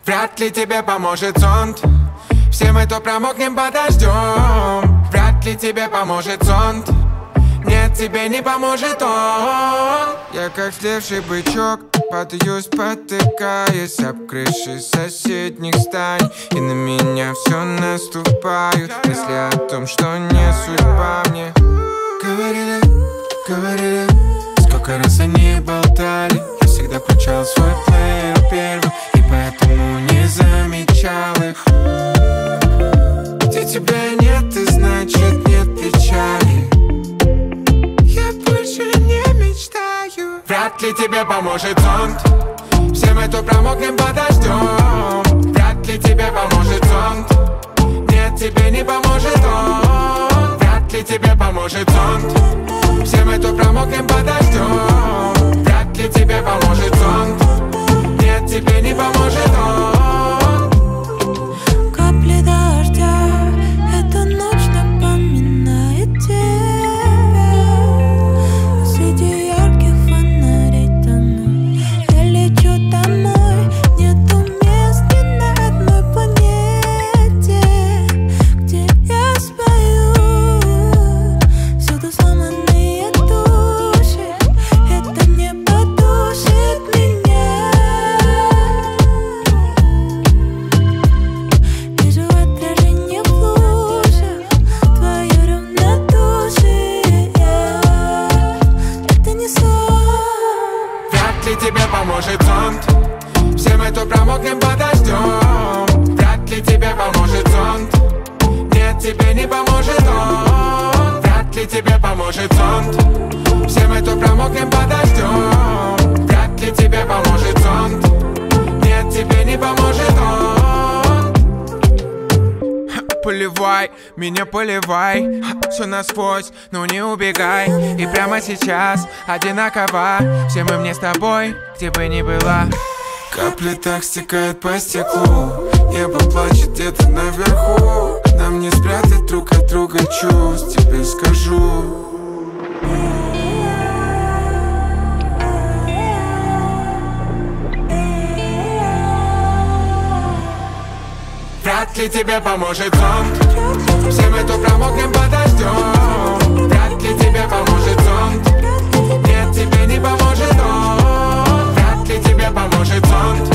Вряд ли тебе поможет зонт. Все мы то промокнем под дождем. Вряд ли тебе поможет зонт. Нет, тебе не поможет он. Я как слевший бычок, падаю, спотыкаясь об крыши соседних стань. И на меня все наступают мысли о том, что не судьба мне. Говорили, говорили, сколько раз они болтали. Я всегда включал свой плеер первым, и поэтому не замечал их. Где тебя нет, и значит нет печали. Я больше не мечтаю. Вряд ли тебе поможет зонт. Все мы то промокнем под дождем. Вряд ли тебе поможет зонт. Нет, тебе не поможет он. Вряд ли тебе поможет зонт. Все мы то промокнем под дождем. Вряд ли тебе поможет зонт. Нет, тебе не поможет он. Капли дождя, эта ночь напоминает тебя. Среди ярких фонарей тону. Я лечу домой, нету мест ни на одной планете, где я спою. Всюду сломанные души, это не подушит меня. Вижу отражение в лужах, твое равнодушие. Это не сон. Вряд ли тебе поможет зонт. Все мы то промокнем под дождем. Вряд ли тебе поможет зонт. Нет, тебе не поможет он. Вряд ли тебе поможет зонт. Все мы то промокнем под дождем. Вряд ли тебе поможет зонт. Нет, тебе не поможет он. Поливай, меня поливай. Все насквозь, ну не убегай. И прямо сейчас одинаково. Все мы мне с тобой, где бы ни была. Капли так стекают по стеклу. Небо плачет где-то наверху. Нам не спрятать друг от друга чувств, тебе скажу. Вряд ли тебе поможет зонт. Все мы то промокнем под дождем. Вряд ли тебе поможет зонт. Нет, тебе не поможет он. Вряд ли тебе поможет зонт.